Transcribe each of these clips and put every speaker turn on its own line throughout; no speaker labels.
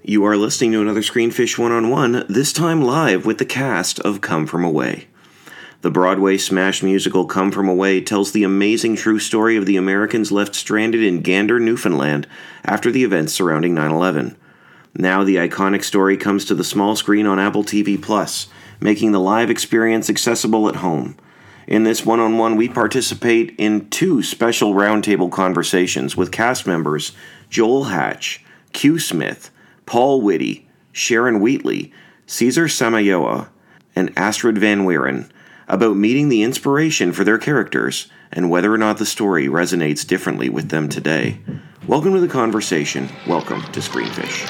You are listening to another Screenfish One-on-One, this time live with the cast of Come From Away. The Broadway smash musical Come From Away tells the amazing true story of the Americans left stranded in Gander, Newfoundland after the events surrounding 9/11. Now the iconic story comes to the small screen on Apple TV+, making the live experience accessible at home. In this one-on-one, we participate in two special roundtable conversations with cast members Joel Hatch, Q Smith, Paul Whitty, Sharon Wheatley, Cesar Samayoa, and Astrid Van Wieren about meeting the inspiration for their characters and whether or not the story resonates differently with them today. Welcome to the conversation. Welcome to Screenfish.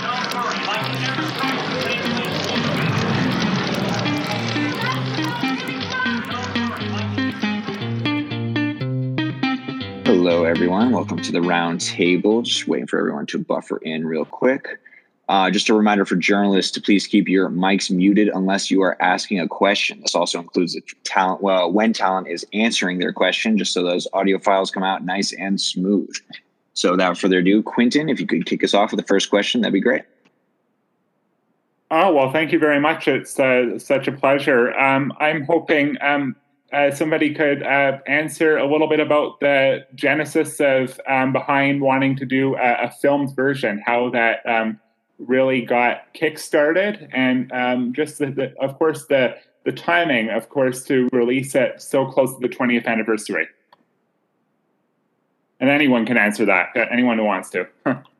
Hello, everyone. Welcome to the round table. Just waiting for everyone to buffer in real quick. Just a reminder for journalists to please keep your mics muted unless you are asking a question. This also includes the talent. Well, when talent is answering their question, just so those audio files come out nice and smooth. So without further ado, Quentin, if you could kick us off with the first question, that'd be great.
Oh, well, thank you very much. It's such a pleasure. I'm hoping somebody could answer a little bit about the genesis of behind wanting to do a filmed version, how that really got kickstarted, and just of course the timing, of course, to release it so close to the 20th anniversary. And anyone can answer that. Anyone who wants to.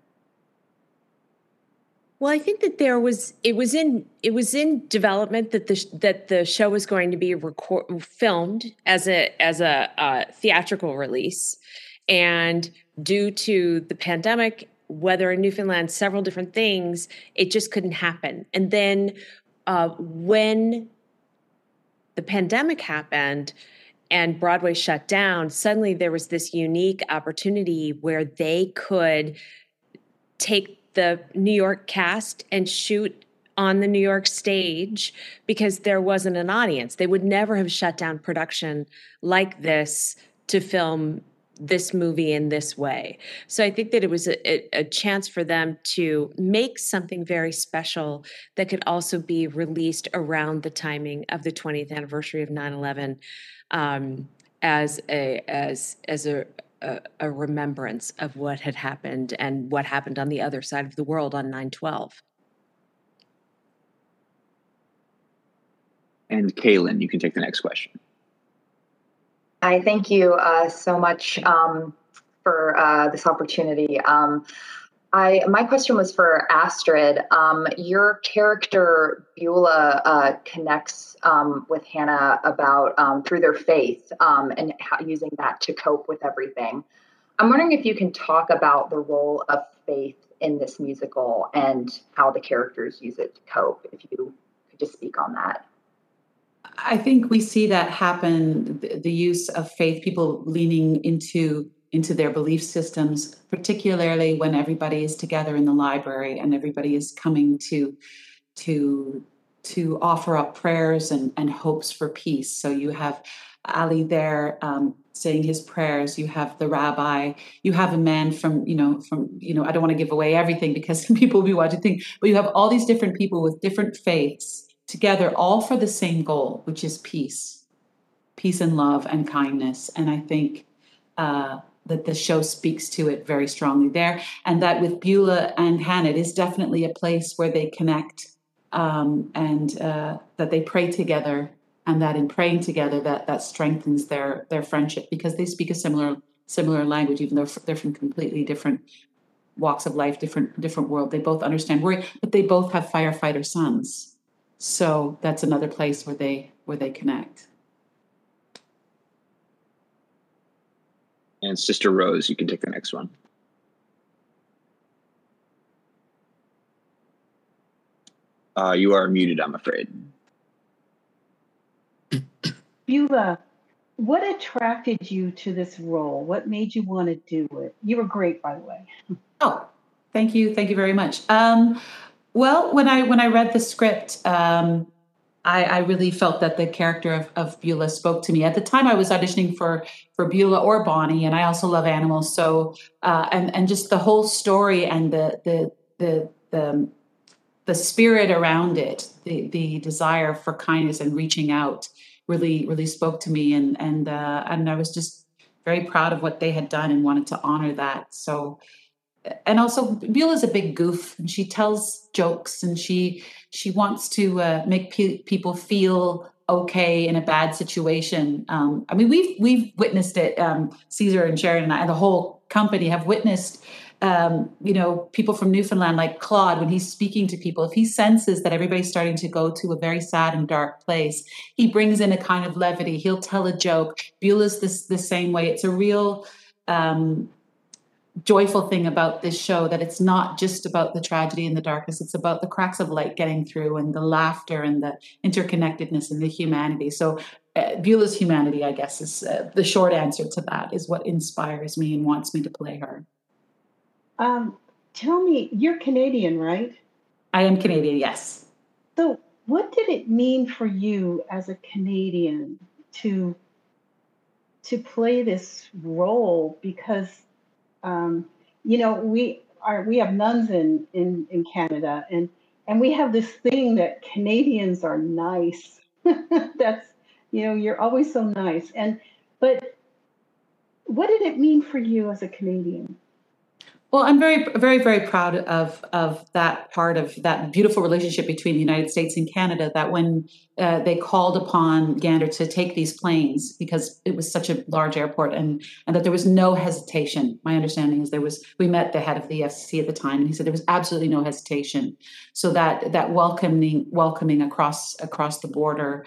Well, I think that it was in development that the show was going to be filmed as a theatrical release, and due to the pandemic, weather in Newfoundland, several different things, it just couldn't happen. And then when the pandemic happened and Broadway shut down, suddenly there was this unique opportunity where they could take the New York cast and shoot on the New York stage because there wasn't an audience. They would never have shut down production like this to film this movie in this way. So I think that it was a chance for them to make something very special that could also be released around the timing of the 20th anniversary of 9/11 as a remembrance of what had happened and what happened on the other side of the world on 9/12.
And Kaylin, you can take the next question.
I thank you so much for this opportunity. My question was for Astrid. Your character Beulah connects with Hannah about through their faith and using that to cope with everything. I'm wondering if you can talk about the role of faith in this musical and how the characters use it to cope. If you could just speak on that.
I think we see that happen, the use of faith, people leaning into their belief systems, particularly when everybody is together in the library and everybody is coming to offer up prayers and hopes for peace. So you have Ali there saying his prayers. You have the rabbi. You have a man from I don't want to give away everything because people will be watching things, but you have all these different people with different faiths together, all for the same goal, which is peace and love and kindness. And I think that the show speaks to it very strongly there. And that with Beulah and Hannah, it is definitely a place where they connect and that they pray together, and that in praying together, that strengthens their friendship because they speak a similar language, even though they're from completely different walks of life, different world. They both understand worry, but they both have firefighter sons. So that's another place where they connect.
And Sister Rose, you can take the next one. You are muted, I'm afraid.
Beulah, what attracted you to this role? What made you want to do it? You were great, by the way.
Oh, thank you very much. Well, when I read the script, I really felt that the character of Beulah spoke to me. At the time, I was auditioning for Beulah or Bonnie, and I also love animals. So, and just the whole story and the the spirit around it, the desire for kindness and reaching out, really spoke to me, and I was just very proud of what they had done and wanted to honor that. So, and also Beulah's a big goof, and she tells jokes, and she wants to make people feel okay in a bad situation. I mean, we've witnessed it. Caesar and Sharon and I, and the whole company have witnessed. People from Newfoundland, like Claude, when he's speaking to people, if he senses that everybody's starting to go to a very sad and dark place, he brings in a kind of levity. He'll tell a joke. Beulah's the same way. It's a real joyful thing about this show, that it's not just about the tragedy and the darkness. It's about the cracks of light getting through, and the laughter and the interconnectedness and the humanity. So Beulah's humanity, I guess, is the short answer to that, is what inspires me and wants me to play her.
Tell me, you're Canadian, right?
I am Canadian, yes.
So what did it mean for you as a Canadian to play this role? Because we have nuns in Canada, and we have this thing that Canadians are nice. That's, you're always so nice. But what did it mean for you as a Canadian?
Well, I'm very, very, very proud of that part of that beautiful relationship between the United States and Canada, that when they called upon Gander to take these planes, because it was such a large airport, and that there was no hesitation. My understanding is we met the head of the FCC at the time, and he said there was absolutely no hesitation. So that welcoming across the border,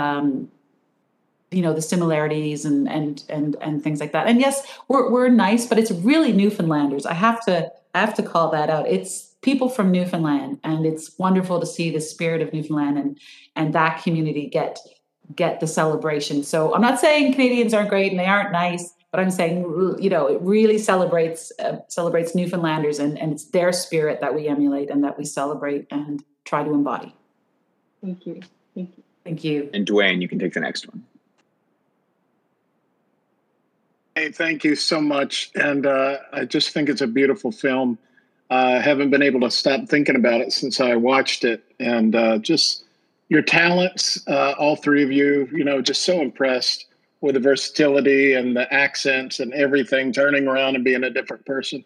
the similarities and things like that. And yes, we're nice, but it's really Newfoundlanders. I have to call that out. It's people from Newfoundland, and it's wonderful to see the spirit of Newfoundland and that community get the celebration. So I'm not saying Canadians aren't great and they aren't nice, but I'm saying, it really celebrates Newfoundlanders, and it's their spirit that we emulate and that we celebrate and try to embody.
Thank you.
Thank you.
And Dwayne, you can take the next one.
Hey, thank you so much. And I just think it's a beautiful film. I haven't been able to stop thinking about it since I watched it. And just your talents, all three of you, just so impressed with the versatility and the accents and everything, turning around and being a different person.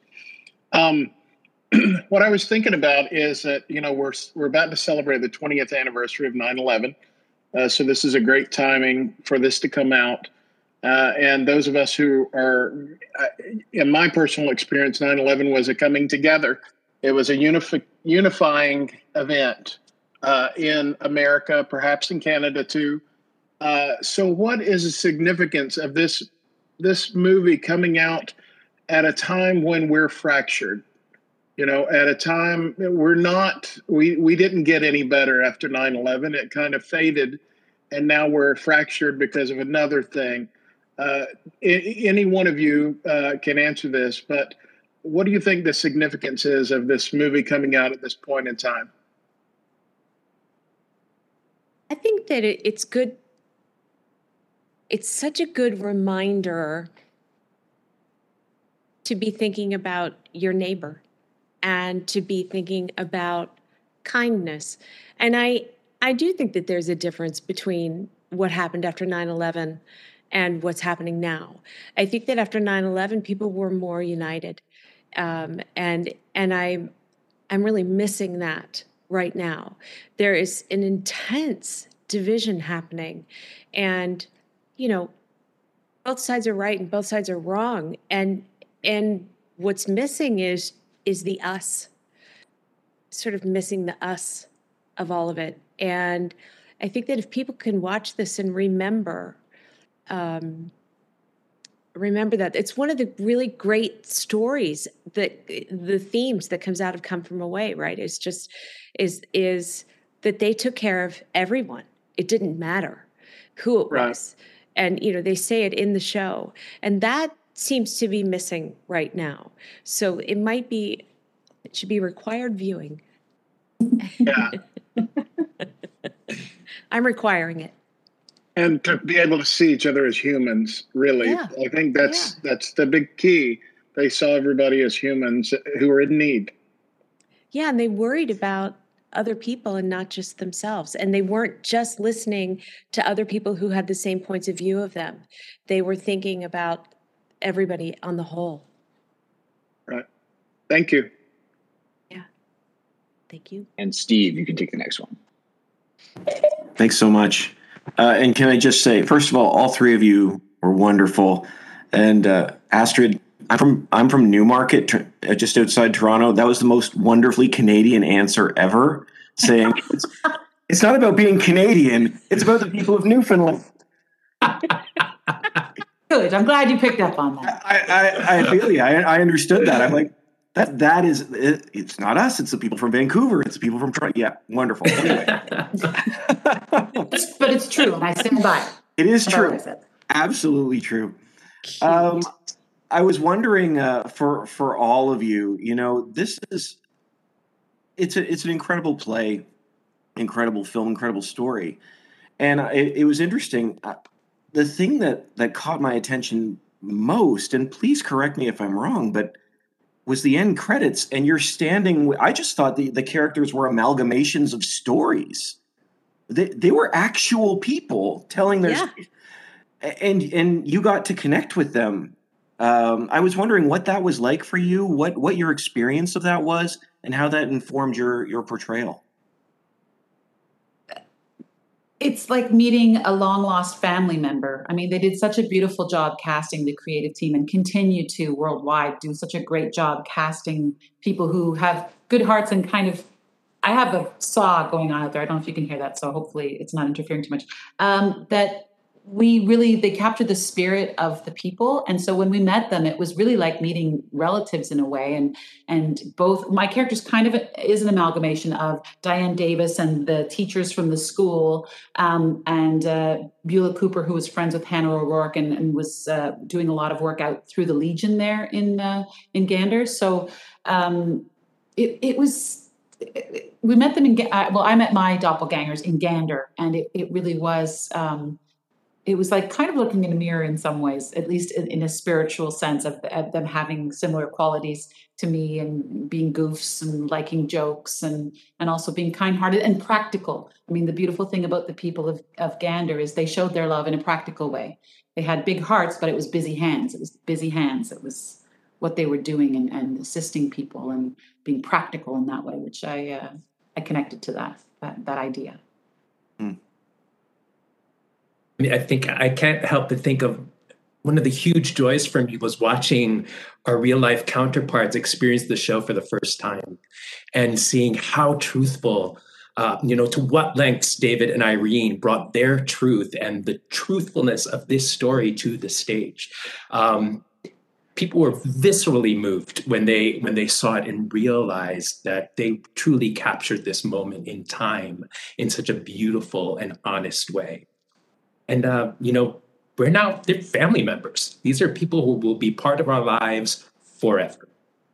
What I was thinking about is that, we're about to celebrate the 20th anniversary of 9/11. So this is a great timing for this to come out. And those of us who are, in my personal experience, 9/11 was a coming together. It was a unifying event in America, perhaps in Canada too. So what is the significance of this movie coming out at a time when we're fractured? At a time we didn't get any better after 9/11. It kind of faded, and now we're fractured because of another thing. Any one of you can answer this, but what do you think the significance is of this movie coming out at this point in time?
I think that it's good. It's such a good reminder to be thinking about your neighbor and to be thinking about kindness. And I do think that there's a difference between what happened after 9/11 and what's happening now. I think that after 9/11, people were more united, and I'm really missing that right now. There is an intense division happening, and both sides are right and both sides are wrong, and what's missing is the us, sort of missing the us of all of it. And I think that if people can watch this and remember that it's one of the really great stories, that the themes that comes out of Come From Away, right, is that they took care of everyone. It didn't matter who it was. And they say it in the show, and that seems to be missing right now. So it should be required viewing.
Yeah.
I'm requiring it.
And to be able to see each other as humans, really. Yeah. I think that's the big key. They saw everybody as humans who are in need.
Yeah, and they worried about other people and not just themselves. And they weren't just listening to other people who had the same points of view of them. They were thinking about everybody on the whole.
Right. Thank you.
Yeah. Thank you.
And Steve, you can take the next one.
Thanks so much. And can I just say, first of all three of you were wonderful. And Astrid, I'm from Newmarket, just outside Toronto. That was the most wonderfully Canadian answer ever, saying it's not about being Canadian, it's about the people of Newfoundland.
Good. I'm glad you picked up on that.
I feel you. I understood that. I'm like, that is it's not us. It's the people from Vancouver. It's the people from Toronto. Yeah, wonderful. Anyway.
But it's true, and I stand by it.
It is true. Absolutely true. I was wondering for all of you, it's an incredible play, incredible film, incredible story, and it was interesting. The thing that caught my attention most, and please correct me if I'm wrong, but was the end credits, and you're standing. I just thought the characters were amalgamations of stories. They were actual people telling their stories, and you got to connect with them. I was wondering what that was like for you, what your experience of that was, and how that informed your portrayal.
It's like meeting a long lost family member. I mean, they did such a beautiful job casting, the creative team, and continue to worldwide do such a great job casting people who have good hearts and kind of. I have a saw going on out there. I don't know if you can hear that, so hopefully it's not interfering too much. They captured the spirit of the people. And so when we met them, it was really like meeting relatives in a way. And both my characters kind of is an amalgamation of Diane Davis and the teachers from the school, and Beulah Cooper, who was friends with Hannah O'Rourke and was doing a lot of work out through the Legion there in Gander. So it was. We met them I met my doppelgangers in Gander, and it really was. It was like kind of looking in a mirror in some ways, at least in a spiritual sense of them having similar qualities to me and being goofs and liking jokes and also being kind-hearted and practical. I mean, the beautiful thing about the people of Gander is they showed their love in a practical way. They had big hearts, but it was busy hands. It was what they were doing and assisting people and being practical in that way, which I connected to that idea.
I mean, I think I can't help but think of one of the huge joys for me was watching our real life counterparts experience the show for the first time and seeing how truthful, to what lengths David and Irene brought their truth and the truthfulness of this story to the stage. People were viscerally moved when they saw it and realized that they truly captured this moment in time in such a beautiful and honest way. And, they're family members. These are people who will be part of our lives forever.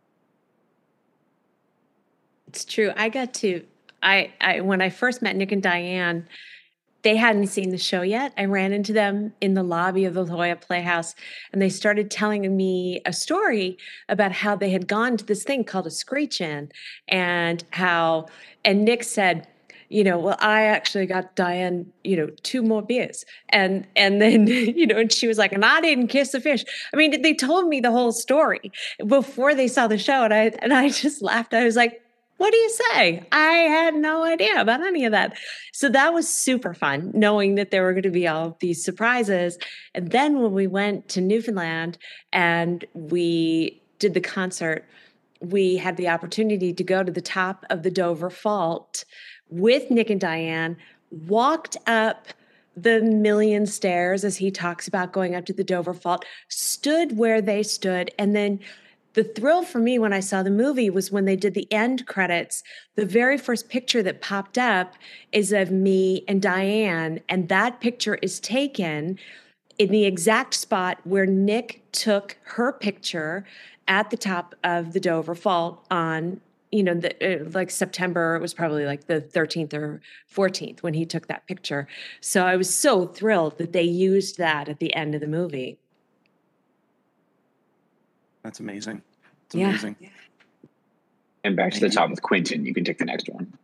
It's true. When I first met Nick and Diane, they hadn't seen the show yet. I ran into them in the lobby of the La Jolla Playhouse, and they started telling me a story about how they had gone to this thing called a screech-in, and Nick said, well, I actually got Diane, 2 more beers. And then, and she was like, and I didn't kiss the fish. I mean, they told me the whole story before they saw the show. And I just laughed. I was like, what do you say? I had no idea about any of that. So that was super fun, knowing that there were going to be all these surprises. And then when we went to Newfoundland and we did the concert, we had the opportunity to go to the top of the Dover Fault with Nick and Diane, walked up the million stairs, as he talks about going up to the Dover Fault, stood where they stood. And then the thrill for me when I saw the movie was when they did the end credits. The very first picture that popped up is of me and Diane. And that picture is taken in the exact spot where Nick took her picture at the top of the Dover Fault on like September, it was probably like the 13th or 14th when he took that picture. So I was so thrilled that they used that at the end of the movie.
That's amazing. It's
yeah.
amazing.
And back to the top with Quentin. You can take the next one.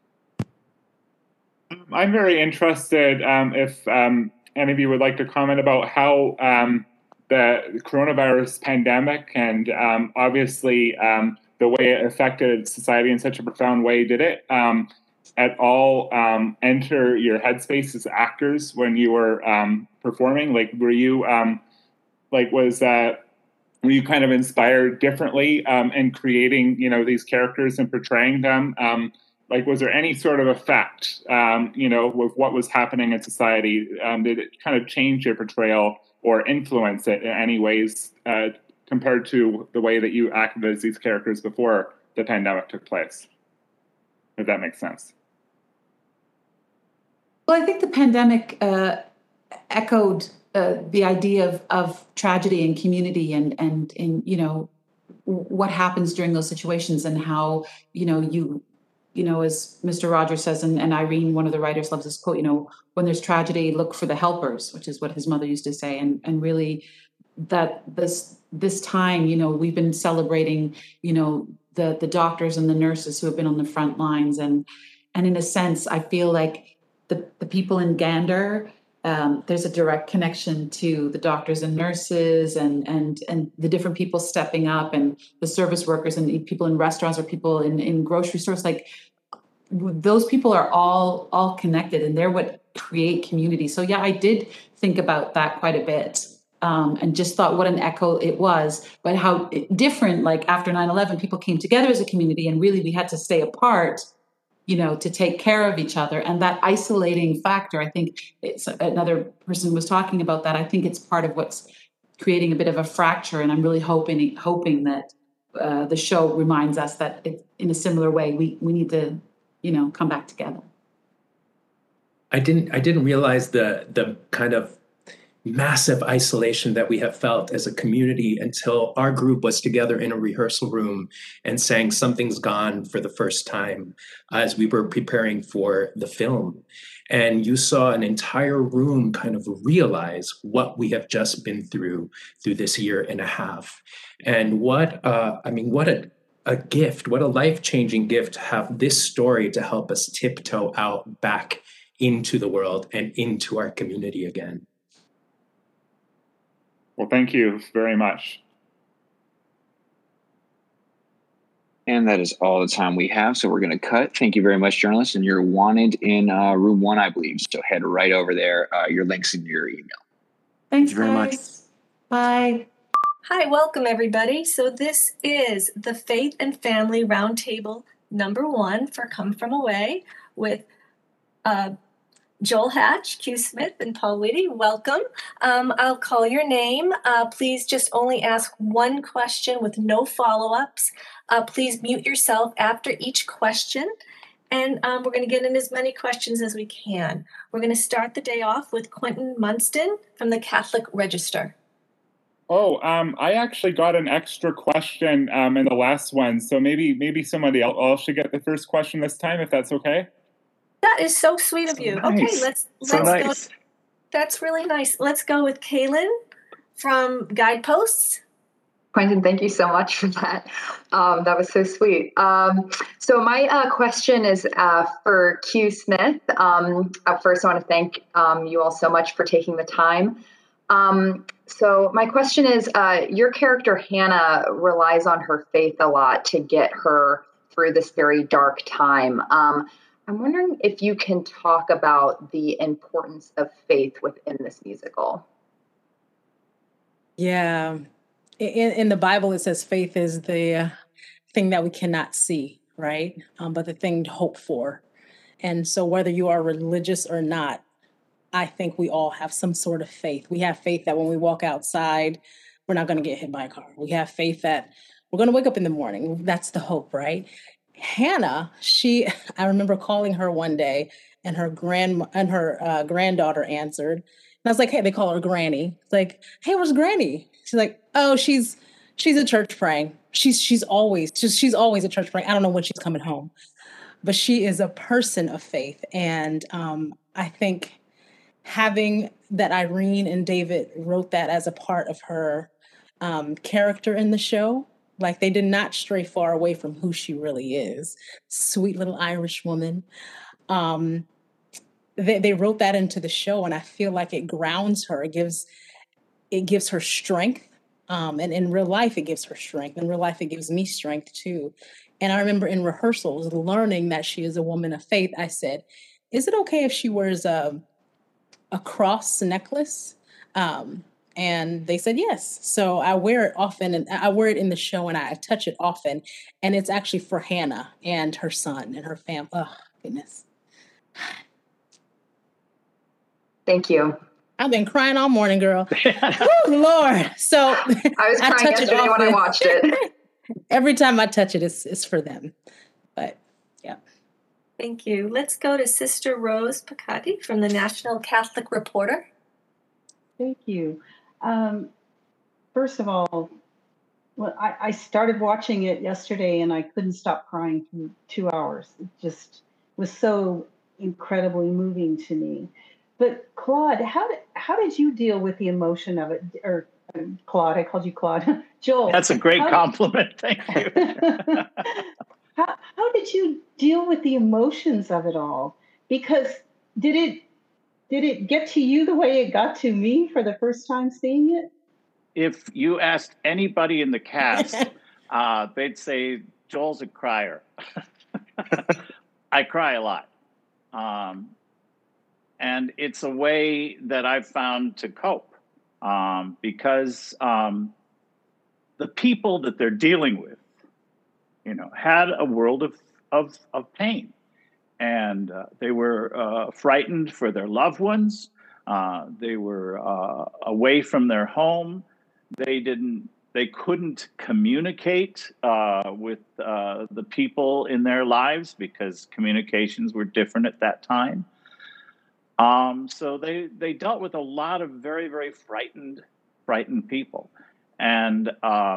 I'm very interested if any of you would like to comment about how the coronavirus pandemic and obviously the way it affected society in such a profound way. Did it at all enter your headspace as actors when you were performing? Like, were you were you kind of inspired differently in creating, these characters and portraying them? Was there any sort of effect, with what was happening in society? Did it kind of change your portrayal or influence it in any ways compared to the way that you acted as these characters before the pandemic took place? If that makes sense.
Well, I think the pandemic echoed the idea of tragedy and community and what happens during those situations and how, as Mr. Rogers says, and Irene, one of the writers, loves this quote, when there's tragedy, look for the helpers, which is what his mother used to say. And really that this time, we've been celebrating, the doctors and the nurses who have been on the front lines. And in a sense, I feel like the people in Gander, there's a direct connection to the doctors and nurses and the different people stepping up and the service workers and people in restaurants or people in grocery stores. Like, those people are all connected and they're what create community. So yeah, I did think about that quite a bit and just thought what an echo it was, but how different, like after 9/11, people came together as a community and really we had to stay apart, to take care of each other. And that isolating factor, I think it's another person was talking about that. I think it's part of what's creating a bit of a fracture. And I'm really hoping that the show reminds us that in a similar way, we need to, come back together.
I didn't realize the kind of massive isolation that we have felt as a community until our group was together in a rehearsal room and sang Something's Gone for the first time as we were preparing for the film. And you saw an entire room kind of realize what we have just been through this year and a half. And what a gift, what a life-changing gift to have this story to help us tiptoe out back into the world and into our community again.
Well, thank you very much.
And that is all the time we have. So we're going to cut. Thank you very much, journalists. And you're wanted in room 1, I believe. So head right over there. Your link's in your email.
Thanks
Thank you very much.
Bye.
Hi, welcome everybody. So this is the Faith and Family Roundtable #1 for Come From Away with Joel Hatch, Q Smith, and Paul Whitty. Welcome. I'll call your name. Please just only ask one question with no follow-ups. Please mute yourself after each question. And we're going to get in as many questions as we can. We're going to start the day off with Quentin Munston from the Catholic Register.
Oh, I actually got an extra question in the last one. So maybe somebody else should get the first question this time, if that's okay.
That is so sweet of you.
Nice.
Okay, let's
nice.
go. That's really nice. Let's go with Kaylin from Guideposts.
Quentin, thank you so much for that. That was so sweet. So my question is for Q Smith. First, I want to thank you all so much for taking the time. So my question is, your character Hannah relies on her faith a lot to get her through this very dark time. I'm wondering if you can talk about the importance of faith within this musical.
Yeah. In the Bible, it says faith is the thing that we cannot see, right? But the thing to hope for. And so whether you are religious or not, I think we all have some sort of faith. We have faith that when we walk outside, we're not going to get hit by a car. We have faith that we're going to wake up in the morning. That's the hope, right? Hannah, I remember calling her one day and her granddaughter answered. And I was like, hey, they call her Granny. It's like, hey, where's Granny? She's like, oh, she's at church praying. She's always at church praying. I don't know when she's coming home, but she is a person of faith. And I think having that Irene and David wrote that as a part of her character in the show Like they did not stray far away from who she really is. Sweet little Irish woman. They wrote that into the show, and I feel like it grounds her. It gives her strength. And in real life, it gives her strength. In real life, it gives me strength too. And I remember in rehearsals, learning that she is a woman of faith, I said, is it okay if she wears a cross necklace? And they said yes. So I wear it often, and I wear it in the show, and I touch it often. And it's actually for Hannah and her son and her family. Oh, goodness.
Thank you.
I've been crying all morning, girl. Oh, Lord. So
I was crying yesterday when I watched it.
Every time I touch it, it's for them. But yeah.
Thank you. Let's go to Sister Rose Picati from the National Catholic Reporter.
Thank you. First of all, well, I started watching it yesterday and I couldn't stop crying for 2 hours. It just was so incredibly moving to me. But Claude, how did you deal with the emotion of it? Or Claude, I called you Claude. Joel.
That's a great compliment. Thank you.
How did you deal with the emotions of it all? Because did it get to you the way it got to me for the first time seeing it?
If you asked anybody in the cast, they'd say Joel's a crier. I cry a lot. And it's a way that I've found to cope because the people that they're dealing with, had a world of pain. And they were frightened for their loved ones. They were away from their home. They couldn't communicate with the people in their lives because communications were different at that time. So they dealt with a lot of very, very frightened people. And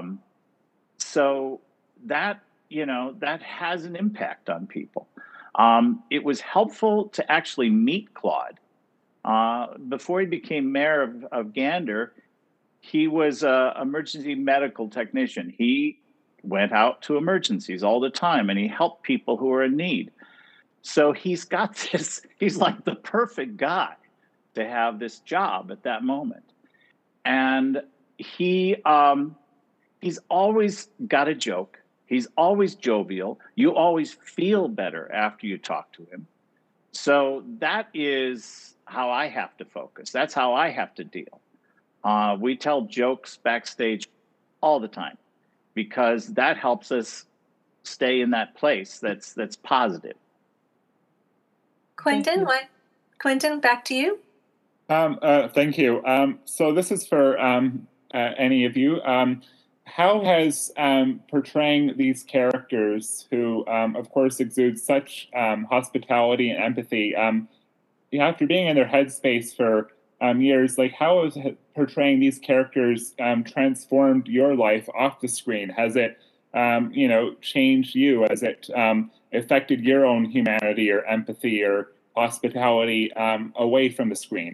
so that has an impact on people. It was helpful to actually meet Claude. Before he became mayor of Gander, he was an emergency medical technician. He went out to emergencies all the time, and he helped people who were in need. So he's got this, he's like the perfect guy to have this job at that moment. And he's always got a joke. He's always jovial. You always feel better after you talk to him. So that is how I have to focus. That's how I have to deal. We tell jokes backstage all the time because that helps us stay in that place that's positive.
Quentin, back to you.
Thank you. So this is for any of you. How has portraying these characters who, of course, exude such hospitality and empathy, after being in their headspace for years, like how has portraying these characters transformed your life off the screen? Has it, changed you? Has it affected your own humanity or empathy or hospitality away from the screen?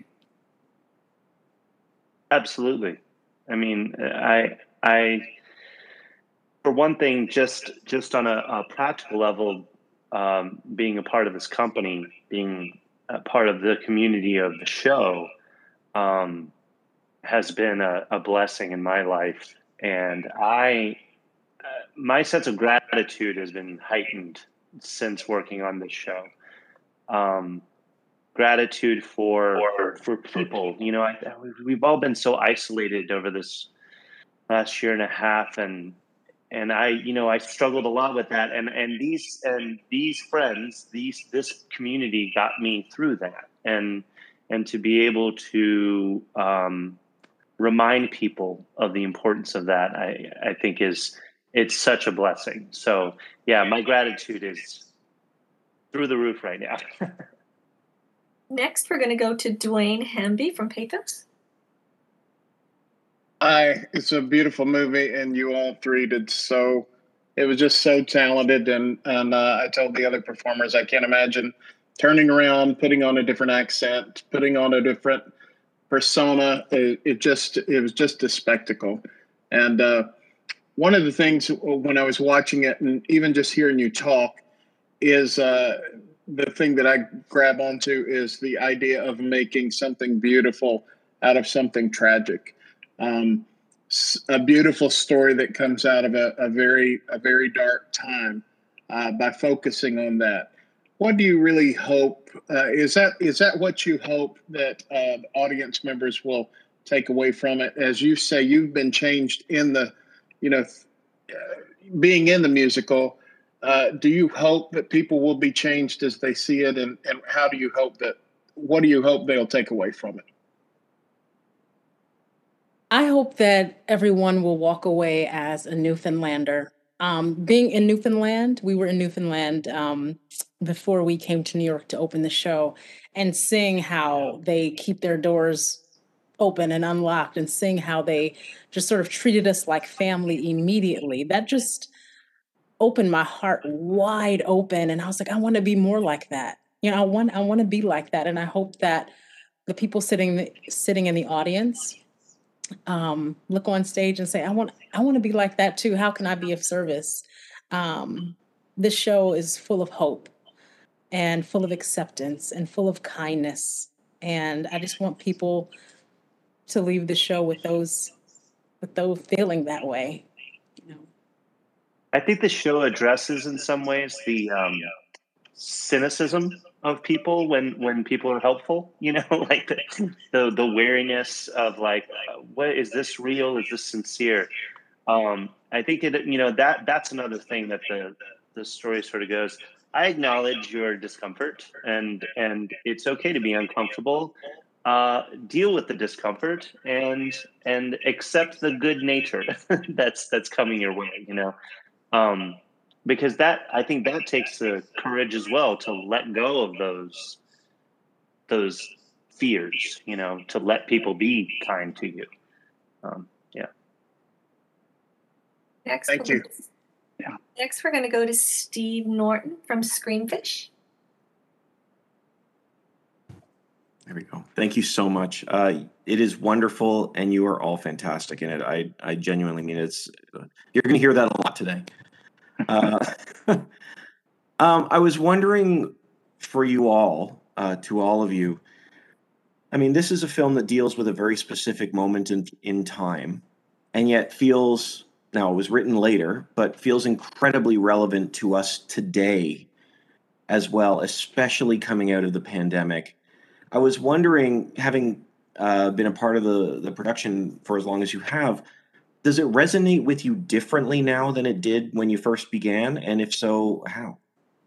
Absolutely. I mean, I for one thing, just on a practical level, being a part of this company, being a part of the community of the show, has been a blessing in my life. And my sense of gratitude has been heightened since working on this show. Gratitude for people. We've all been so isolated over this last year and a half, and I struggled a lot with that. And these friends, this community got me through that, and to be able to remind people of the importance of that, I think it's such a blessing. So yeah, my gratitude is through the roof right now.
Next, we're going to go to Dwayne Hamby from Pathos.
It's a beautiful movie, and you all three did so. It was just so talented, and I told the other performers I can't imagine turning around, putting on a different accent, putting on a different persona. It was just a spectacle, and one of the things when I was watching it, and even just hearing you talk, is the thing that I grab onto is the idea of making something beautiful out of something tragic. A beautiful story that comes out of a very dark time by focusing on that. What do you really hope? Is that what you hope that audience members will take away from it? As you say, you've been changed in the, being in the musical. Do you hope that people will be changed as they see it, and what do you hope they'll take away from it?
I hope that everyone will walk away as a Newfoundlander. Being in Newfoundland, we were in Newfoundland before we came to New York to open the show, and seeing how they keep their doors open and unlocked, and seeing how they just sort of treated us like family immediately. That just opened my heart wide open, and I was like, I want to be more like that. I want to be like that, and I hope that the people sitting in the audience look on stage and say, I want to be like that too. How can I be of service? This show is full of hope and full of acceptance and full of kindness. And I just want people to leave the show with those feeling that way.
I think the show addresses in some ways the cynicism of people when people are helpful, like the wariness of like, what is this real? Is this sincere? I think that's another thing that the story sort of goes. I acknowledge your discomfort, and it's okay to be uncomfortable. Deal with the discomfort and accept the good nature that's coming your way. Because I think that takes the courage as well to let go of those fears, to let people be kind to you. Yeah.
Thank you. Yeah. Next, we're going to go to Steve Norton from Screenfish.
There we go. Thank you so much. It is wonderful, and you are all fantastic in it. I genuinely mean it. You're going to hear that a lot today. I was wondering for you all, to all of you, I mean, this is a film that deals with a very specific moment in time, and yet feels, now it was written later, but feels incredibly relevant to us today as well, especially coming out of the pandemic. I was wondering, having been a part of the production for as long as you have, does it resonate with you differently now than it did when you first began? And if so, how?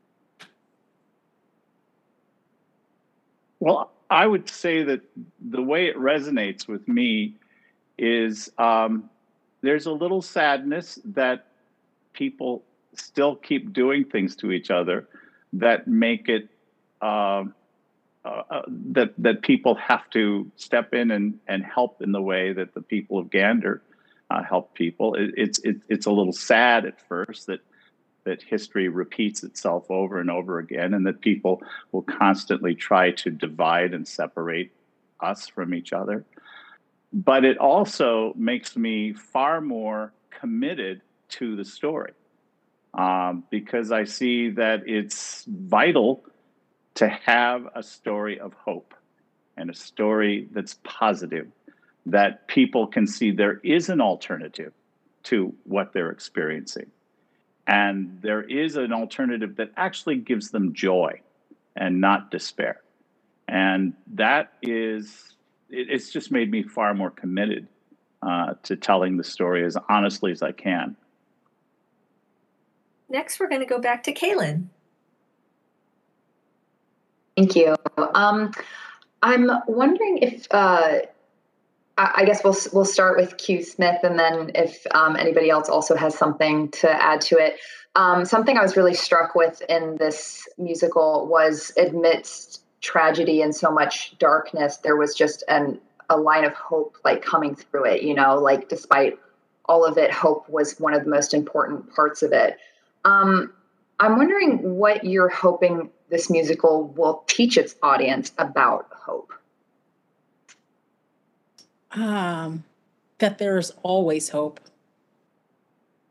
Well, I would say that the way it resonates with me is there's a little sadness that people still keep doing things to each other that make it that people have to step in and help in the way that the people of Gander help people. It's a little sad at first that history repeats itself over and over again, and that people will constantly try to divide and separate us from each other. But it also makes me far more committed to the story because I see that it's vital to have a story of hope and a story that's positive, that people can see there is an alternative to what they're experiencing. And there is an alternative that actually gives them joy and not despair. And that is, it's just made me far more committed to telling the story as honestly as I can.
Next, we're going to go back to Kaylin.
Thank you. I'm wondering if, I guess we'll start with Q Smith, and then if anybody else also has something to add to it. Something I was really struck with in this musical was, amidst tragedy and so much darkness, there was just a line of hope like coming through it, like despite all of it, hope was one of the most important parts of it. I'm wondering what you're hoping this musical will teach its audience about hope.
That there is always hope.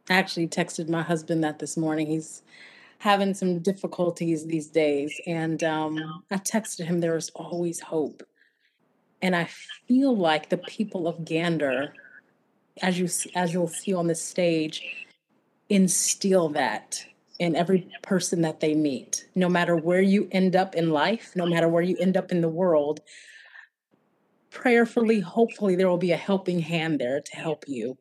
I actually texted my husband that this morning. He's having some difficulties these days. And I texted him, there is always hope. And I feel like the people of Gander, as you'll see on the stage, instill that in every person that they meet. No matter where you end up in life, no matter where you end up in the world, prayerfully, hopefully, there will be a helping hand there to help you.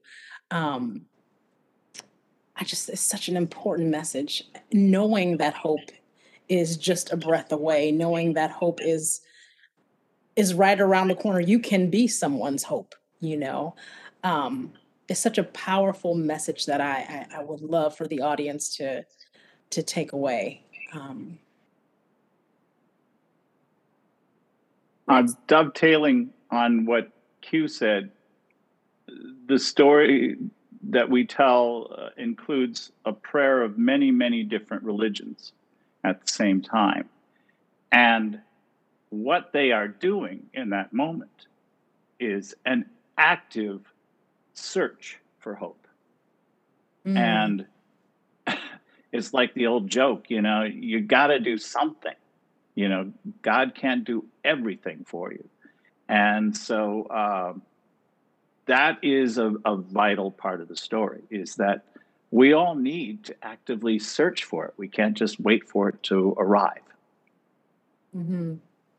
It's such an important message. Knowing that hope is just a breath away, knowing that hope is right around the corner. You can be someone's hope, you know. It's such a powerful message that I would love for the audience to take away.
Dovetailing on what Q said, the story that we tell includes a prayer of many, many different religions at the same time. And what they are doing in that moment is an active search for hope. And it's like the old joke, you know, you got to do something. You know, God can't do everything for you. And so that is a vital part of the story, is that we all need to actively search for it. We can't just wait for it to arrive.
Mm-hmm.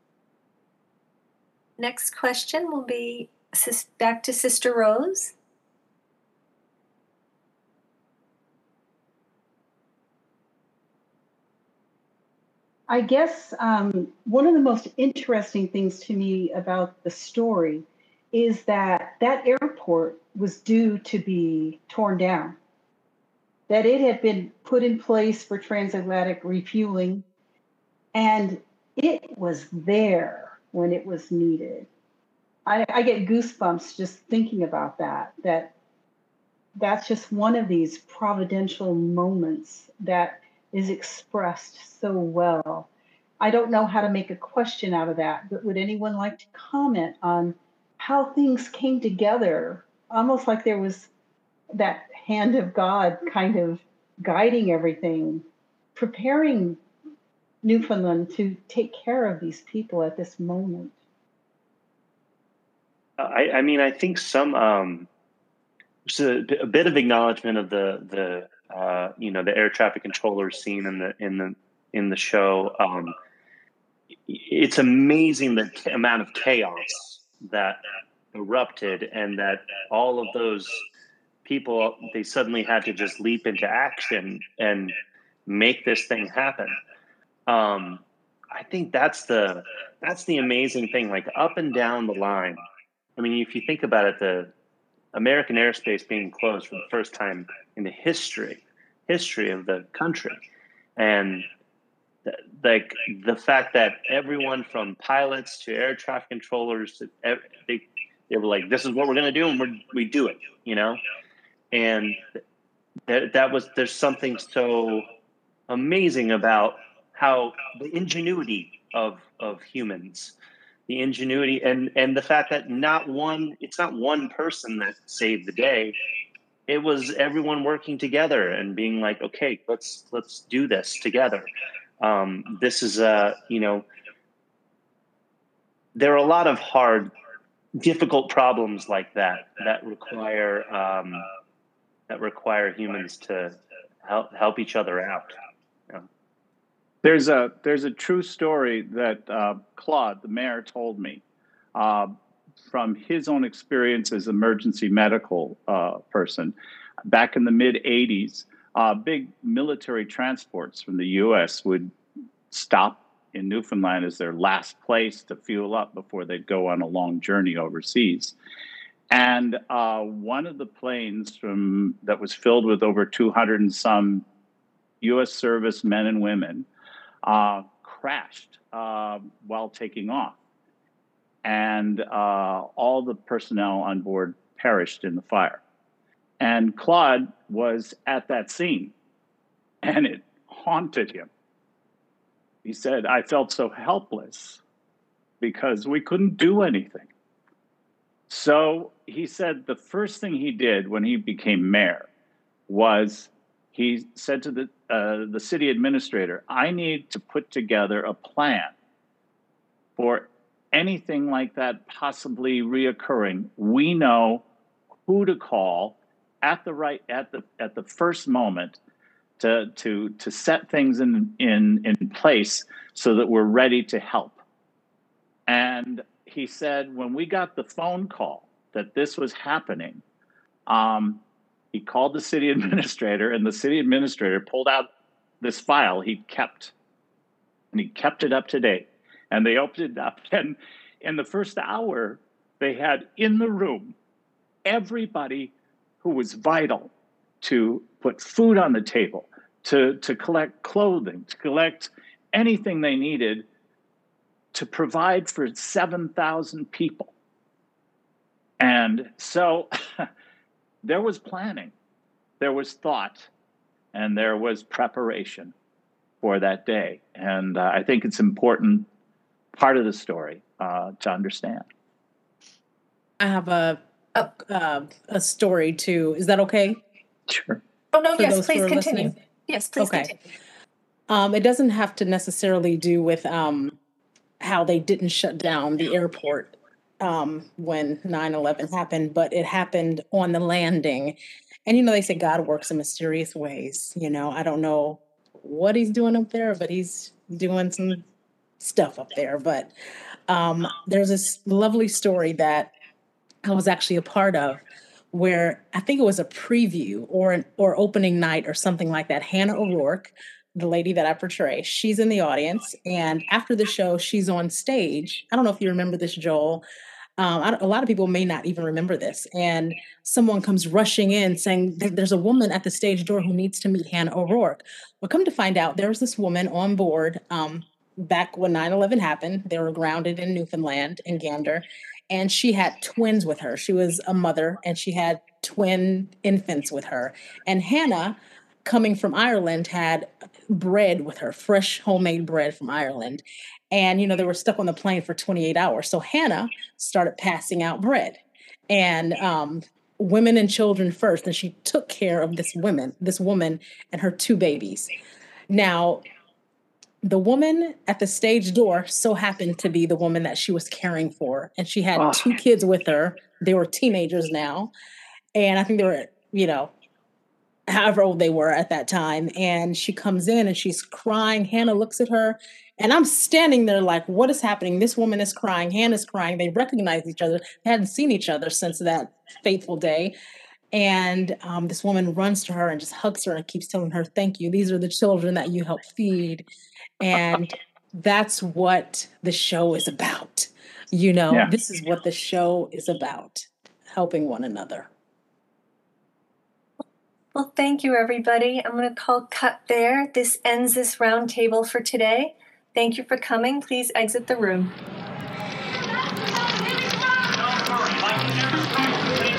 Next question will be back to Sister Rose.
I guess one of the most interesting things to me about the story is that airport was due to be torn down, that it had been put in place for transatlantic refueling, and it was there when it was needed. I get goosebumps just thinking about that's just one of these providential moments that is expressed so well. I don't know how to make a question out of that, but would anyone like to comment on how things came together, almost like there was that hand of God kind of guiding everything, preparing Newfoundland to take care of these people at this moment?
I mean, I think some just a bit of acknowledgement of the air traffic controller scene in the show. It's amazing the amount of chaos that erupted, and that all of those people, they suddenly had to just leap into action and make this thing happen. I think that's the amazing thing, like up and down the line. I mean, if you think about it, the American airspace being closed for the first time in the history of the country, and like the fact that everyone from pilots to air traffic controllers, they were like, "This is what we're going to do," and we do it, you know. And there's something so amazing about how the ingenuity of humans, the ingenuity and the fact that it's not one person that saved the day. It was everyone working together and being like, okay, let's do this together. This is there are a lot of hard, difficult problems like that require humans to help each other out.
There's a true story that Claude, the mayor, told me from his own experience as emergency medical person back in the mid 80s. Big military transports from the U.S. would stop in Newfoundland as their last place to fuel up before they'd go on a long journey overseas. And one of the planes that was filled with over 200 and some U.S. service men and women crashed while taking off. And all the personnel on board perished in the fire. And Claude was at that scene, and it haunted him. He said, "I felt so helpless because we couldn't do anything." So he said the first thing he did when he became mayor was he said to the city administrator, I need to put together a plan for anything like that possibly reoccurring. We know who to call at the first moment to set things in place so that we're ready to help. And he said, when we got the phone call that this was happening, he called the city administrator, and the city administrator pulled out this file he'd kept, and he kept it up to date. And they opened it up, and in the first hour, they had in the room everybody who was vital to put food on the table, to collect clothing, to collect anything they needed to provide for 7,000 people. And so there was planning, there was thought, and there was preparation for that day. And I think it's important part of the story to understand.
I have a story too. Is that okay?
Sure.
Oh, no,
For
yes,
those
please
who are
continue.
listening?
Yes, please
Okay.
continue.
It doesn't have to necessarily do with how they didn't shut down the airport when 9/11 happened, but it happened on the landing. And, they say God works in mysterious ways. I don't know what he's doing up there, but he's doing some stuff up there. But there's this lovely story that I was actually a part of, where I think it was a preview or opening night or something like that. Hannah O'Rourke, the lady that I portray, she's in the audience, and after the show, she's on stage. I don't know if you remember this, Joel. A lot of people may not even remember this. And someone comes rushing in saying there's a woman at the stage door who needs to meet Hannah O'Rourke. Well, come to find out, there was this woman on board back when 9/11 happened. They were grounded in Newfoundland and Gander. And she had twins with her. She was a mother, and she had twin infants with her. And Hannah, coming from Ireland, had bread with her, fresh homemade bread from Ireland. And, they were stuck on the plane for 28 hours. So Hannah started passing out bread. And women and children first. And she took care of this woman and her two babies. Now, the woman at the stage door so happened to be the woman that she was caring for. And she had two kids with her. They were teenagers now. And I think they were, however old they were at that time. And she comes in and she's crying. Hannah looks at her. And I'm standing there like, what is happening? This woman is crying. Hannah's crying. They recognize each other. They hadn't seen each other since that fateful day. And this woman runs to her and just hugs her and keeps telling her, thank you. These are the children that you helped feed. And that's what the show is about. This is what the show is about, helping one another.
Well, thank you, everybody. I'm going to call cut there. This ends this roundtable for today. Thank you for coming. Please exit the room.